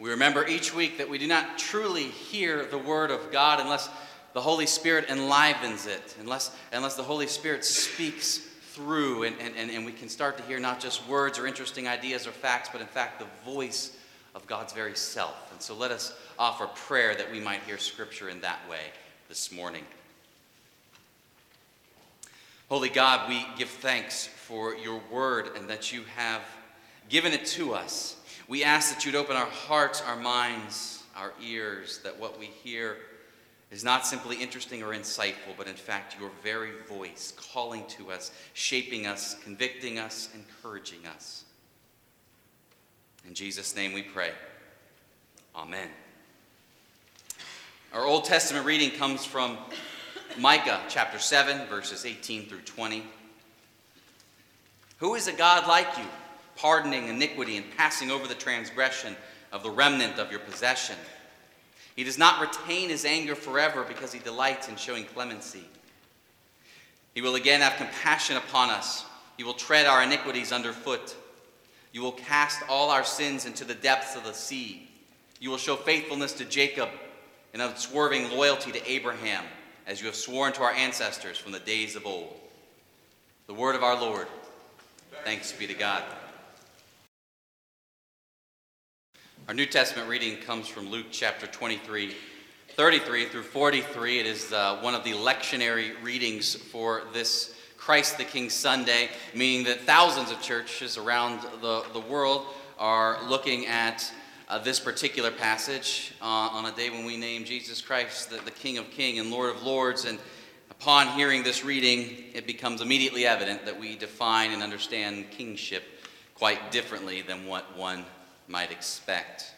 We remember each week that we do not truly hear the Word of God unless the Holy Spirit enlivens it, unless the Holy Spirit speaks through, and we can start to hear not just words or interesting ideas or facts, but in fact the voice of God's very self. And so let us offer prayer that we might hear Scripture in that way this morning. Holy God, we give thanks for your Word and that you have given it to us. We ask that you'd open our hearts, our minds, our ears, that what we hear is not simply interesting or insightful, but in fact your very voice calling to us, shaping us, convicting us, encouraging us. In Jesus' name we pray. Amen. Our Old Testament reading comes from Micah chapter 7, verses 18 through 20. Who is a God like you, pardoning iniquity and passing over the transgression of the remnant of your possession? He does not retain his anger forever because he delights in showing clemency. He will again have compassion upon us. He will tread our iniquities underfoot. You will cast all our sins into the depths of the sea. You will show faithfulness to Jacob and unswerving loyalty to Abraham, as you have sworn to our ancestors from the days of old. The word of our Lord. Thanks be to God. Our New Testament reading comes from Luke chapter 23, 33 through 43. It is one of the lectionary readings for this Christ the King Sunday, meaning that thousands of churches around the world are looking at this particular passage on a day when we name Jesus Christ the King of Kings and Lord of Lords. And upon hearing this reading, it becomes immediately evident that we define and understand kingship quite differently than what one might expect.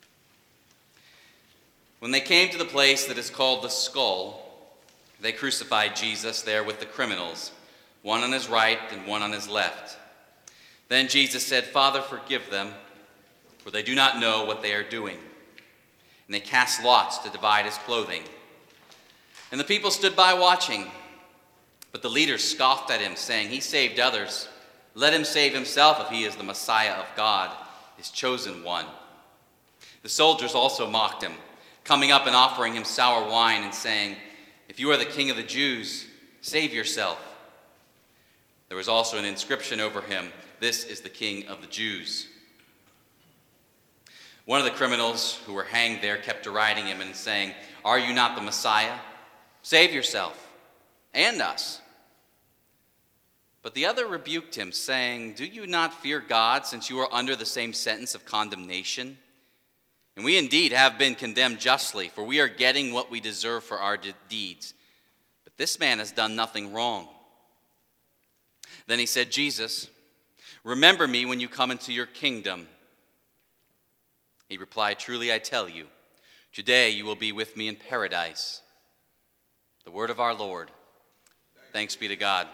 When they came to the place that is called the Skull, they crucified Jesus there with the criminals, one on his right and one on his left. Then Jesus said, "Father, forgive them, for they do not know what they are doing." And they cast lots to divide his clothing. And the people stood by watching. But the leaders scoffed at him, saying, "He saved others. Let him save himself if he is the Messiah of God, his chosen one." The soldiers also mocked him, coming up and offering him sour wine and saying, "If you are the king of the Jews, save yourself." There was also an inscription over him, "This is the King of the Jews." One of the criminals who were hanged there kept deriding him and saying, "Are you not the Messiah? Save yourself and us." But the other rebuked him, saying, "Do you not fear God, since you are under the same sentence of condemnation? And we indeed have been condemned justly, for we are getting what we deserve for our deeds. But this man has done nothing wrong." Then he said, "Jesus, remember me when you come into your kingdom." He replied, "Truly I tell you, today you will be with me in paradise." The word of our Lord. Thanks be to God.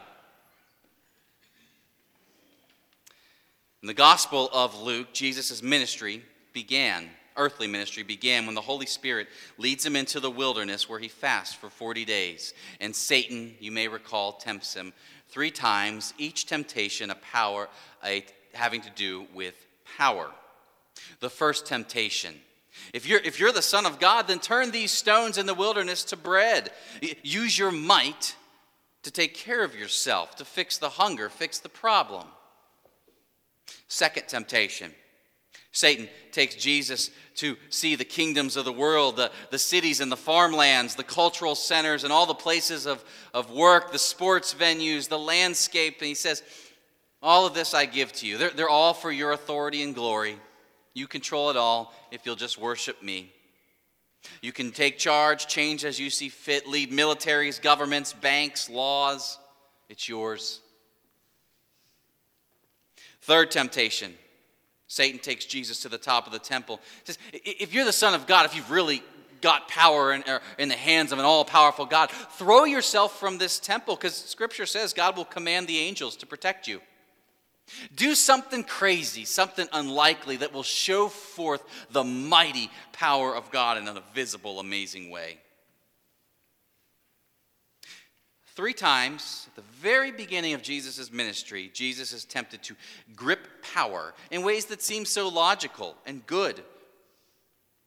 In the Gospel of Luke, Jesus' earthly ministry began when the Holy Spirit leads him into the wilderness where he fasts for 40 days. And Satan, you may recall, tempts him 3 times, each temptation having to do with power. The first temptation: if you're the Son of God, then turn these stones in the wilderness to bread. Use your might to take care of yourself, to fix the hunger, fix the problem. Second temptation: Satan takes Jesus to see the kingdoms of the world, the cities and the farmlands, the cultural centers and all the places of work, the sports venues, the landscape. And he says, "All of this I give to you. They're all for your authority and glory. You control it all if you'll just worship me. You can take charge, change as you see fit, lead militaries, governments, banks, laws. It's yours." Third temptation: Satan takes Jesus to the top of the temple. He says, "If you're the Son of God, if you've really got power in the hands of an all-powerful God, throw yourself from this temple, because Scripture says God will command the angels to protect you. Do something crazy, something unlikely that will show forth the mighty power of God in a visible, amazing way." 3 times at the very beginning of Jesus' ministry, Jesus is tempted to grip power in ways that seem so logical and good.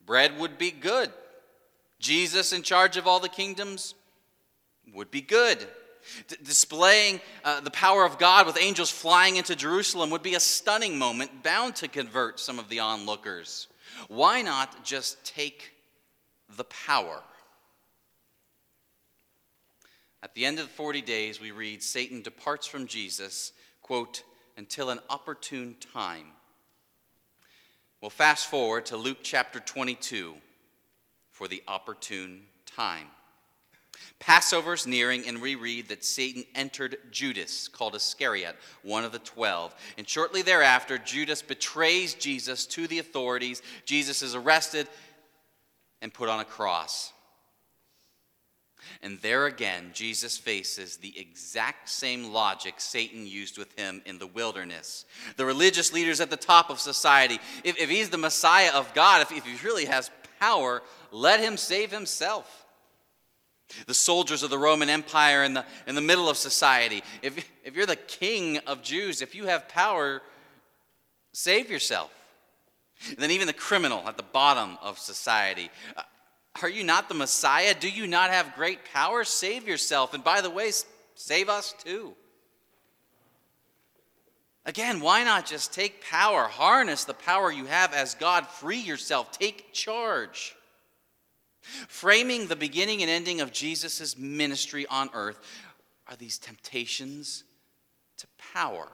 Bread would be good. Jesus in charge of all the kingdoms would be good. Displaying the power of God with angels flying into Jerusalem would be a stunning moment, bound to convert some of the onlookers. Why not just take the power? At the end of the 40 days, we read, Satan departs from Jesus, quote, until an opportune time. We'll fast forward to Luke chapter 22 for the opportune time. Passover's nearing, and we read that Satan entered Judas, called Iscariot, one of the 12. And shortly thereafter, Judas betrays Jesus to the authorities. Jesus is arrested and put on a cross. And there again, Jesus faces the exact same logic Satan used with him in the wilderness. The religious leaders at the top of society, if he's the Messiah of God, if he really has power, let him save himself. The soldiers of the Roman Empire in the middle of society, if you're the king of Jews, if you have power, save yourself. And then even the criminal at the bottom of society, are you not the Messiah? Do you not have great power? Save yourself. And by the way, save us too. Again, why not just take power? Harness the power you have as God. Free yourself. Take charge. Framing the beginning and ending of Jesus' ministry on earth are these temptations to power.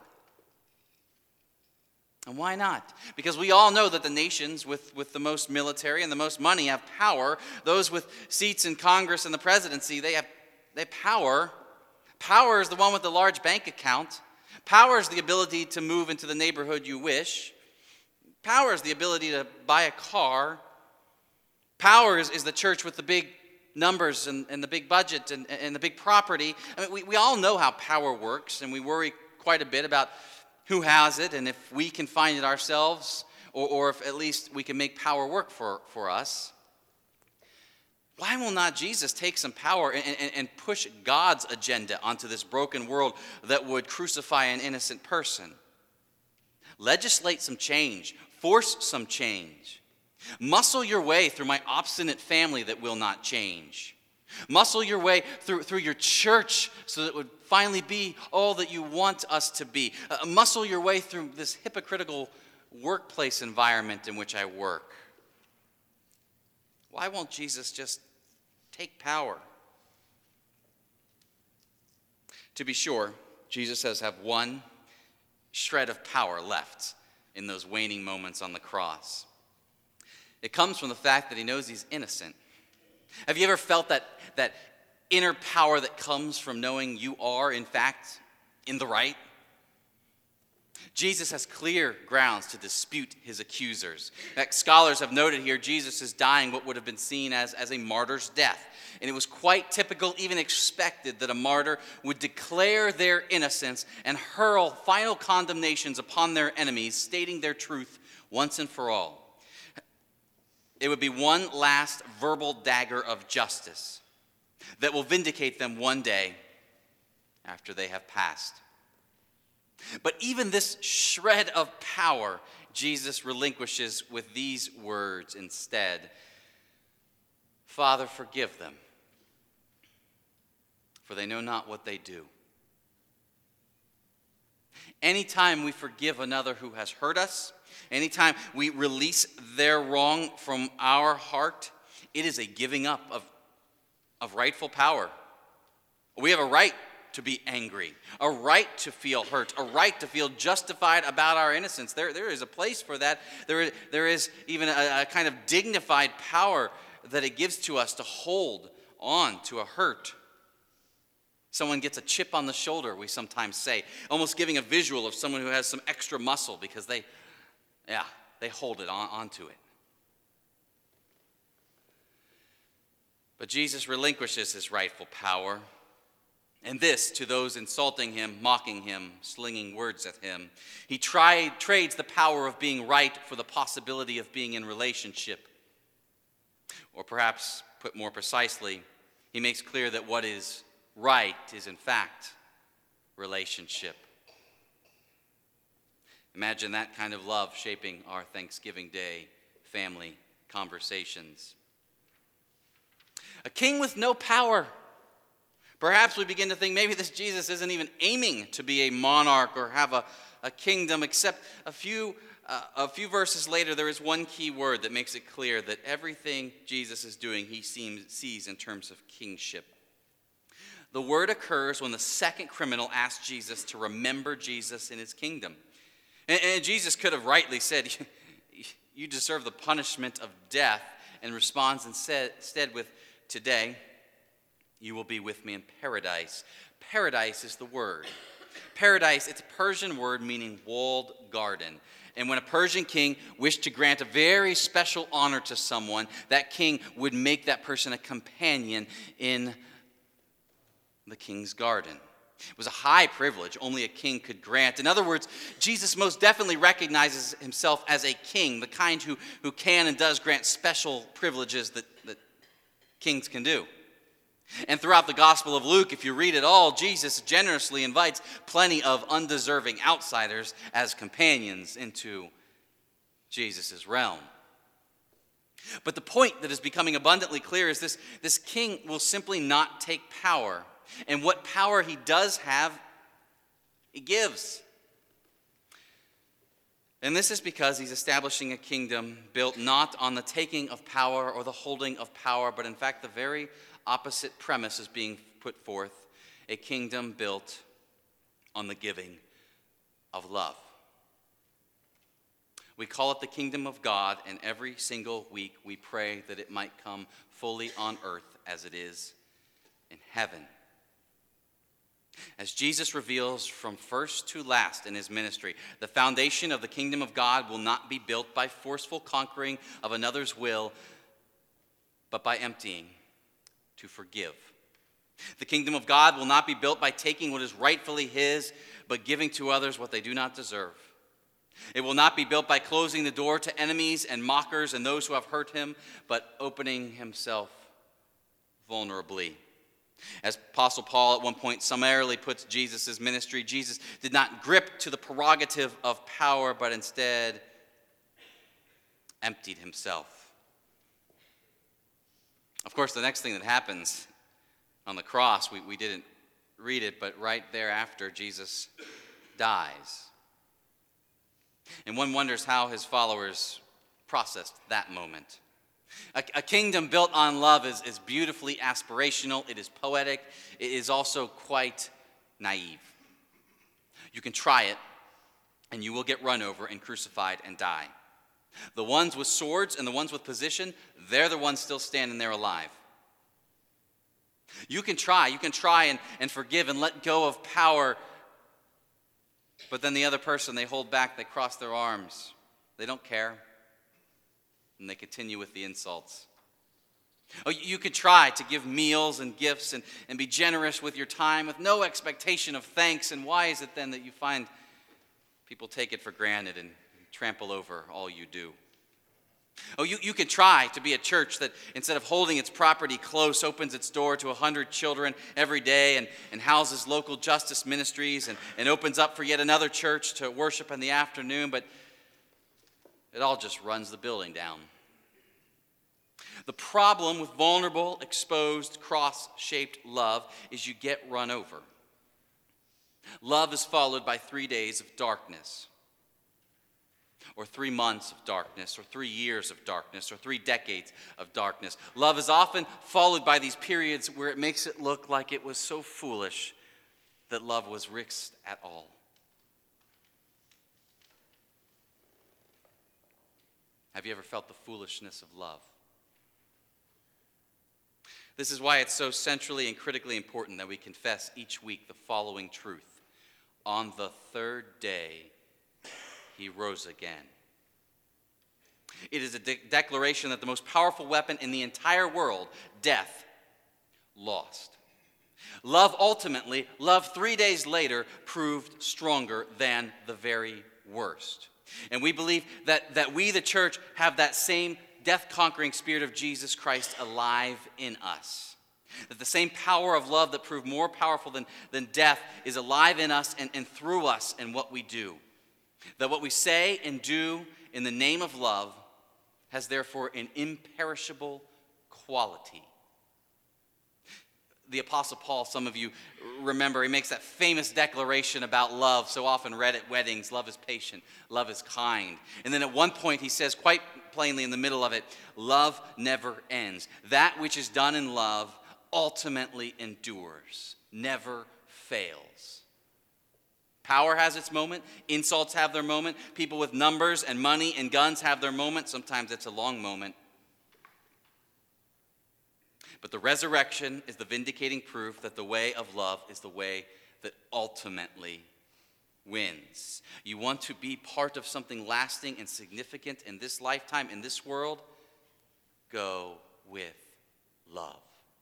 And why not? Because we all know that the nations with the most military and the most money have power. Those with seats in Congress and the presidency, they have power. Power is the one with the large bank account. Power is the ability to move into the neighborhood you wish. Power is the ability to buy a car. Power is the church with the big numbers and the big budget and the big property. I mean, we all know how power works, and we worry quite a bit about who has it, and if we can find it ourselves, or if at least we can make power work for us. Why will not Jesus take some power and push God's agenda onto this broken world that would crucify an innocent person? Legislate some change. Force some change. Muscle your way through my obstinate family that will not change. Muscle your way through your church so that it would finally be all that you want us to be. Muscle your way through this hypocritical workplace environment in which I work. Why won't Jesus just take power? To be sure, Jesus does have one shred of power left in those waning moments on the cross. It comes from the fact that he knows he's innocent. Have you ever felt that inner power that comes from knowing you are, in fact, in the right? Jesus has clear grounds to dispute his accusers. Scholars have noted here Jesus is dying what would have been seen as a martyr's death. And it was quite typical, even expected, that a martyr would declare their innocence and hurl final condemnations upon their enemies, stating their truth once and for all. It would be one last verbal dagger of justice that will vindicate them one day after they have passed. But even this shred of power, Jesus relinquishes with these words instead. Father, forgive them, for they know not what they do. Anytime we forgive another who has hurt us, anytime we release their wrong from our heart, it is a giving up of rightful power. We have a right to be angry, a right to feel hurt, a right to feel justified about our innocence. There is a place for that. There is even a kind of dignified power that it gives to us to hold on to a hurt. Someone gets a chip on the shoulder, we sometimes say, almost giving a visual of someone who has some extra muscle because they hold it onto it. But Jesus relinquishes his rightful power, and this to those insulting him, mocking him, slinging words at him. He trades the power of being right for the possibility of being in relationship. Or perhaps, put more precisely, he makes clear that what is right is in fact relationship. Imagine that kind of love shaping our Thanksgiving Day family conversations. A king with no power. Perhaps we begin to think maybe this Jesus isn't even aiming to be a monarch or have a kingdom, except a few verses later, there is one key word that makes it clear that everything Jesus is doing, he sees in terms of kingship. The word occurs when the second criminal asks Jesus to remember Jesus in his kingdom. And Jesus could have rightly said, you deserve the punishment of death, and responds instead with, today you will be with me in paradise. Paradise is the word. Paradise, it's a Persian word meaning walled garden. And when a Persian king wished to grant a very special honor to someone, that king would make that person a companion in the king's garden. It was a high privilege only a king could grant. In other words, Jesus most definitely recognizes himself as a king, the kind who can and does grant special privileges that kings can do. And throughout the Gospel of Luke, if you read it all, Jesus generously invites plenty of undeserving outsiders as companions into Jesus' realm. But the point that is becoming abundantly clear is this king will simply not take power. And what power he does have, he gives. And this is because he's establishing a kingdom built not on the taking of power or the holding of power, but in fact the very opposite premise is being put forth: a kingdom built on the giving of love. We call it the kingdom of God, and every single week we pray that it might come fully on earth as it is in heaven. As Jesus reveals from first to last in his ministry, the foundation of the kingdom of God will not be built by forceful conquering of another's will, but by emptying to forgive. The kingdom of God will not be built by taking what is rightfully his, but giving to others what they do not deserve. It will not be built by closing the door to enemies and mockers and those who have hurt him, but opening himself vulnerably. As Apostle Paul at one point summarily puts Jesus' ministry, Jesus did not grip to the prerogative of power, but instead emptied himself. Of course, the next thing that happens on the cross, we didn't read it, but right thereafter, Jesus dies. And one wonders how his followers processed that moment. A kingdom built on love is beautifully aspirational. It is poetic. It is also quite naive. You can try it, and you will get run over and crucified and die. The ones with swords and the ones with position, they're the ones still standing there alive. You can try and forgive and let go of power, but then the other person, they hold back, they cross their arms. They don't care. And they continue with the insults. Oh, you could try to give meals and gifts and be generous with your time with no expectation of thanks. And why is it then that you find people take it for granted and trample over all you do? Oh, you could try to be a church that instead of holding its property close, opens its door to 100 children every day and houses local justice ministries and opens up for yet another church to worship in the afternoon, but it all just runs the building down. The problem with vulnerable, exposed, cross-shaped love is you get run over. Love is followed by 3 days of darkness, or 3 months of darkness, or 3 years of darkness, or 3 decades of darkness. Love is often followed by these periods where it makes it look like it was so foolish that love was risked at all. Have you ever felt the foolishness of love? This is why it's so centrally and critically important that we confess each week the following truth. On the third day, he rose again. It is a declaration that the most powerful weapon in the entire world, death, lost. Love ultimately, love 3 days later, proved stronger than the very worst. And we believe that we, the church, have that same death-conquering spirit of Jesus Christ alive in us. That the same power of love that proved more powerful than death is alive in us and through us in what we do. That what we say and do in the name of love has therefore an imperishable quality. The Apostle Paul, some of you remember, he makes that famous declaration about love, so often read at weddings. Love is patient, love is kind. And then at one point he says quite plainly in the middle of it, love never ends. That which is done in love ultimately endures, never fails. Power has its moment, insults have their moment, people with numbers and money and guns have their moment. Sometimes it's a long moment. But the resurrection is the vindicating proof that the way of love is the way that ultimately wins. You want to be part of something lasting and significant in this lifetime, in this world? Go with love.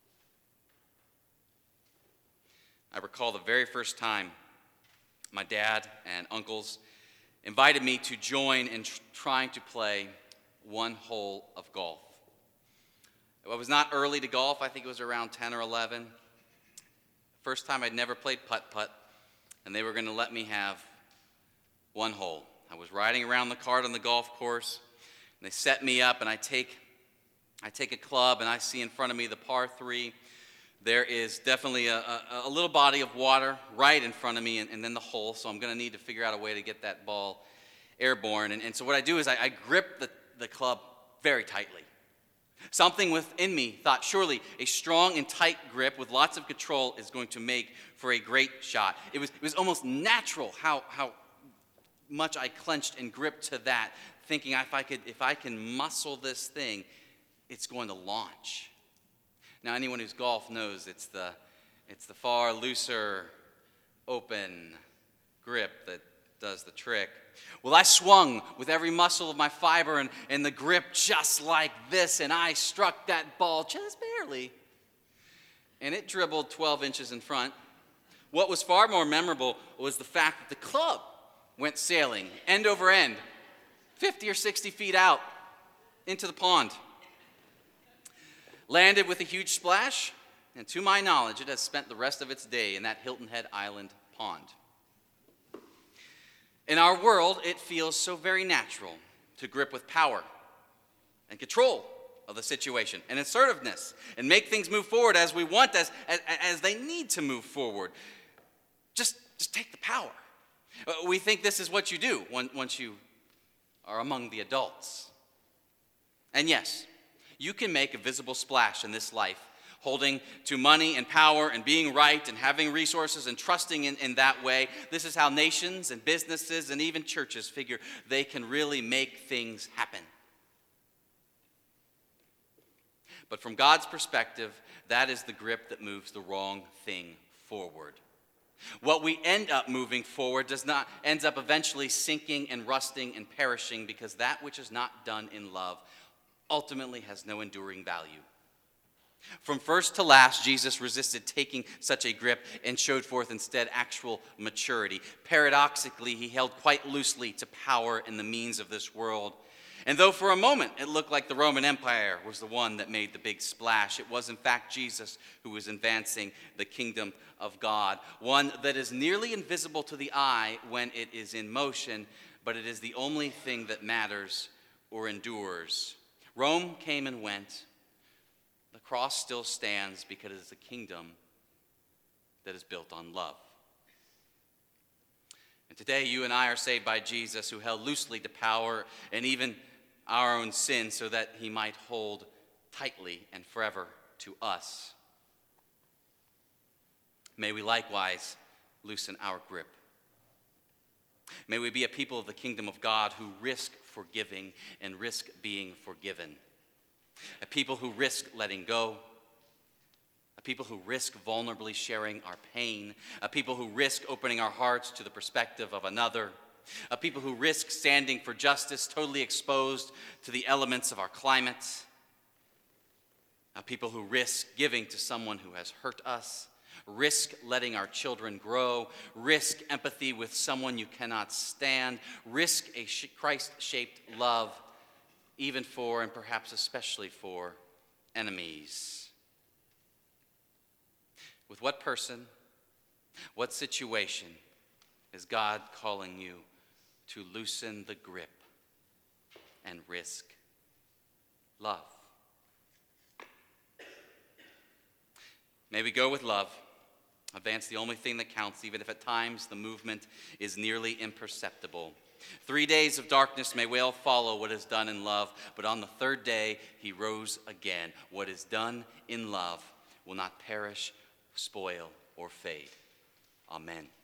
I recall the very first time my dad and uncles invited me to join in trying to play one hole of golf. I was not early to golf. I think it was around 10 or 11. First time I'd never played putt-putt, and they were going to let me have one hole. I was riding around the cart on the golf course, and they set me up, and I take a club, and I see in front of me the par 3. There is definitely a little body of water right in front of me, and then the hole, so I'm going to need to figure out a way to get that ball airborne. And so what I do is I grip the club very tightly. Something within me thought surely a strong and tight grip with lots of control is going to make for a great shot. It was almost natural how much I clenched and gripped to that, thinking if I can muscle this thing, it's going to launch. Now anyone who's golfed knows it's the far looser, open grip that does the trick. Well, I swung with every muscle of my fiber and the grip just like this, and I struck that ball just barely, and it dribbled 12 inches in front. What was far more memorable was the fact that the club went sailing end over end, 50 or 60 feet out into the pond. Landed with a huge splash, and to my knowledge, it has spent the rest of its day in that Hilton Head Island pond. In our world, it feels so very natural to grip with power and control of the situation and assertiveness and make things move forward as we want, as they need to move forward. Just take the power. We think this is what you do once you are among the adults. And yes, you can make a visible splash in this life, holding to money and power and being right and having resources and trusting in that way. This is how nations and businesses and even churches figure they can really make things happen. But from God's perspective, that is the grip that moves the wrong thing forward. What we end up moving forward ends up eventually sinking and rusting and perishing, because that which is not done in love ultimately has no enduring value. From first to last, Jesus resisted taking such a grip and showed forth instead actual maturity. Paradoxically, he held quite loosely to power and the means of this world. And though for a moment it looked like the Roman Empire was the one that made the big splash, it was in fact Jesus who was advancing the kingdom of God, one that is nearly invisible to the eye when it is in motion, but it is the only thing that matters or endures. Rome came and went. The cross still stands because it is a kingdom that is built on love. And today you and I are saved by Jesus, who held loosely to power and even our own sin so that he might hold tightly and forever to us. May we likewise loosen our grip. May we be a people of the kingdom of God who risk forgiving and risk being forgiven. A people who risk letting go. A people who risk vulnerably sharing our pain. A people who risk opening our hearts to the perspective of another. A people who risk standing for justice, totally exposed to the elements of our climate. A people who risk giving to someone who has hurt us. Risk letting our children grow. Risk empathy with someone you cannot stand. Risk a Christ-shaped love, even for and perhaps especially for enemies. With what person, what situation is God calling you to loosen the grip and risk love. May we go with love, advance the only thing that counts, even if at times the movement is nearly imperceptible. 3 days of darkness may well follow what is done in love, but on the third day he rose again. What is done in love will not perish, spoil, or fade. Amen.